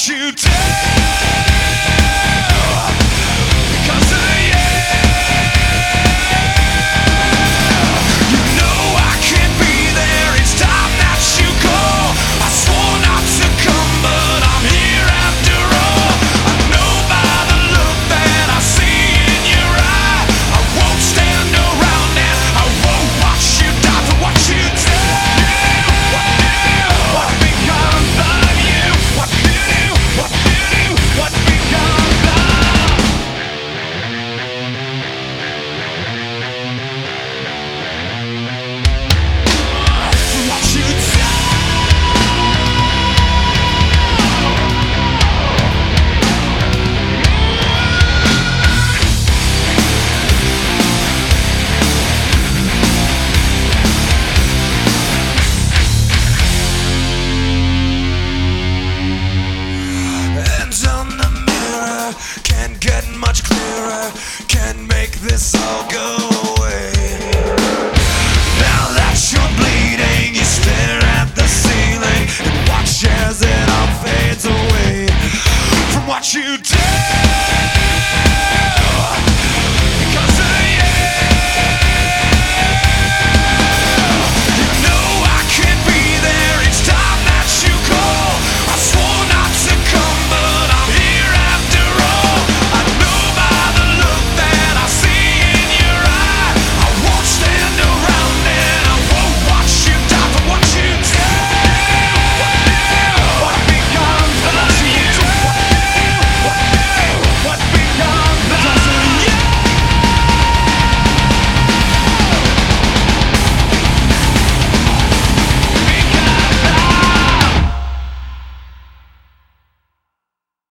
what you do because of you. You know I can't be there. It's time that you go. I swore not to come, but I'm here after all. I know by the look that I see in your eye, I won't stand around and I won't watch you die for what you do. What becomes of you? What you do? What you do? What becomes of? What you do? Hands on the mirror, can't get much clearer, can't make this all go away. Now that you're bleeding, you stare at the ceiling and watch as it all fades away from what you did.